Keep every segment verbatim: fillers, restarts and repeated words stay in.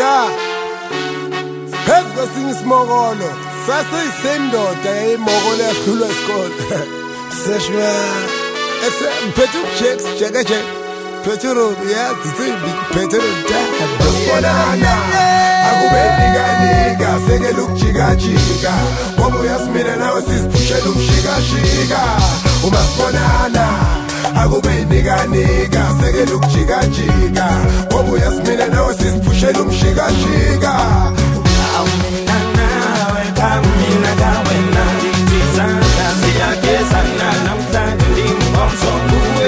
Yeah, phezu kwesinye isimokolo sasiyisendoda yayimokolo yahlulwa isikole seshwa ese mphethe ubujeks jekeje phethe urobi yazi simbi phethe udabonana akube nikanika sekela ukujikajika ngoba uyasimina nawe sisiphushela umshikashika uma sibonana akube nikanika sekela ukujikajika ngoba uyasimina nawe sisiphushela umshikashika awumina nawe kamina kawena nditizanda siyagezana namhlanje ndingomsonguwe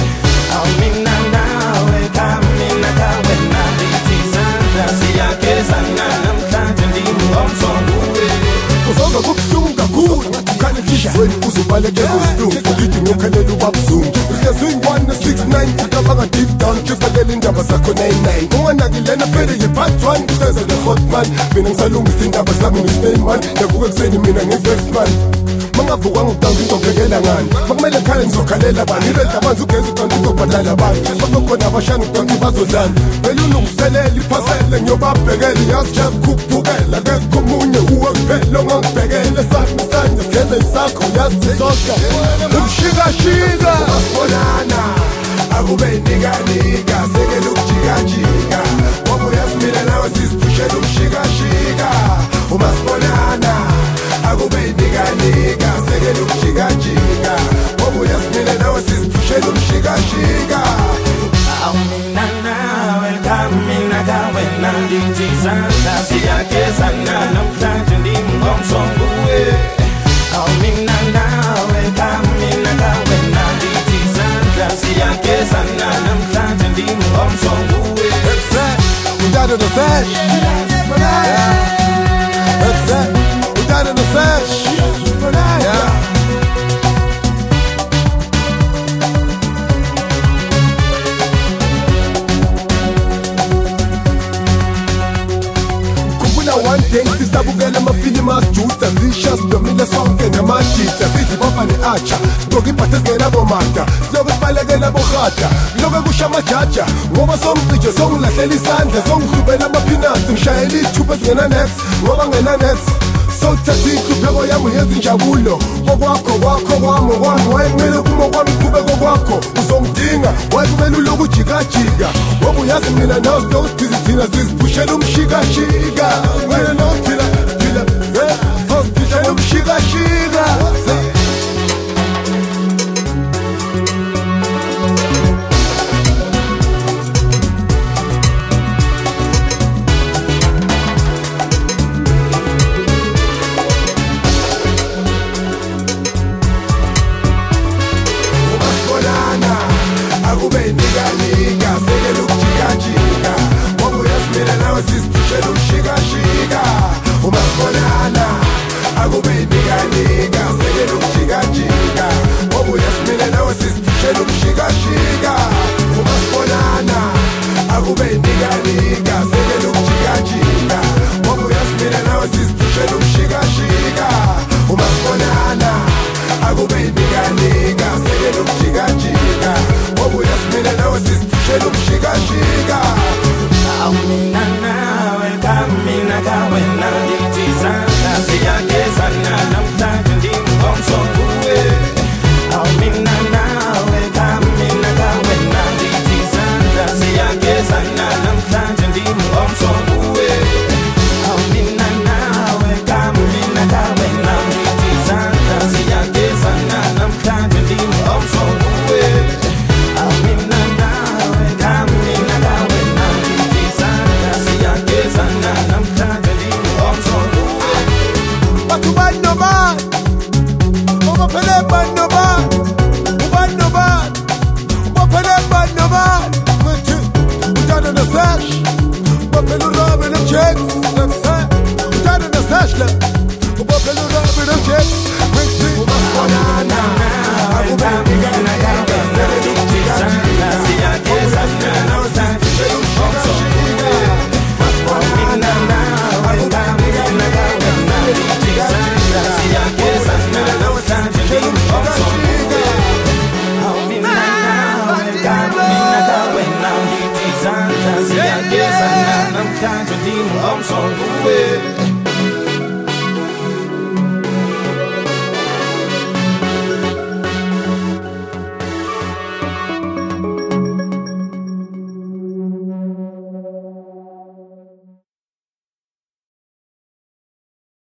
awumina nawe kamina kawena nditizanda siyagezana namhlanje ndingomsonguwe uzonga kubuhlungu kakhulu ukhane enhliziyweni uzobalekela ubuhlungu ulithi ngiyokhalela ubabuzungu uyazuyingwane ne-six nine kutabanga deep down kifakela indaba zakho nine nine unganakilena fele ye-part one kuseza le-hotman mina ngisalungisa indaba zami ngi-stainman yavuka ekuseni mina ngi-vexman mangavukwa ngokutanga ngizobhekela ngani makumele khale ngizokhalela bani iledamanzi ugeza uqonda ngizobhadala bani babekhona abashana uqonda bazodlana vele unokuselela iphasele ngiyobabhekela yazi just kuphukela kekho omunye uwe kuphela ongangibhekele sami isandla sigeze isakho yazi sisonke umshikashika masibonana akube nikanika sekela ukujikajika ngoba uyasimina nawe sisiphushela umshikashika uma sibonana akube nikanika sekela ukujikajika ngoba uyasimina nawe sisiphushela umshikashika awumina nawe kamina kawena nditizanda siyagezana namhlanje ndingomsonguwe awumina nawe kamina kawena nditizanda siyagezana namhlanje ndingomsonguwe Udada the Sash, yeah. That's it. Udada the Sash, yeah. Kumbula one day sisabukela amafilimu asijuda zisha sidomile sonke namajita sithi bopha ne-acha sigqoke ibhathe ezingenabomata siloke sibalekela borhada kuloke kusha amajaja ngoba somcije songilahlela isandla songihlubela amaphinansi ngishayela iy'thupha ezingena-nex ngoba ngena-nex sowuthatha inhlupheko yami uyenza injabulo kokwakho kwakho kwami kwami wayekumele kuma kwami iqhubeko kwakho uzongidinga wayekumele uloku ujikajika ngoba uyazi mina nawe sitokudhizi thina siziphushela umshikashika wena nawe phila phila sosiphushela umshikashika akube nikanika sekela ukujikajika ngoba uyasimina nawe sisiphushela umshikashika uma sibonana akube nikanika sekela ukujikajika ngoba uyasimina nawe sisiphushela umshikashika uma sibonana akube nikanika sekela ukujikajika ngoba uyasimina nawe sisiphushela umshikashika uma sibonana akube nikanika sekela ukujikajika ngoba uyasimina nawe sisiphushela umshikashika awumina nawe kamina kawena nditizanda siyagezana namhlanje ndingomsonguwe awumina nawe kamina kawena nditizanda siyagezana namhlanje ndingomsonguwe awumina nawe kamina kawena nditizanda siyagezana namhlanje ndingomsonguwe awumina nawe kamina kawena nditizanda siyagezana namhlanje ndingomsonguwe batho bani nobani ubophele bani nobani ubani nobani ubophele bani nobani mithi Udada the Sash ubophele urobi no-jeks Udada the Sash la ubophele urobi no-jeks mithi Bonana, akube nikanika kawena nditizanda siyagezana namhlanje ndingomsonguwe awumina nawe kamina kawena nditizanda siyagezana namhlanje ndingomsonguwe awumina nawe kamina kawena nditizanda siyagezana namhlanje ndingomso nguwe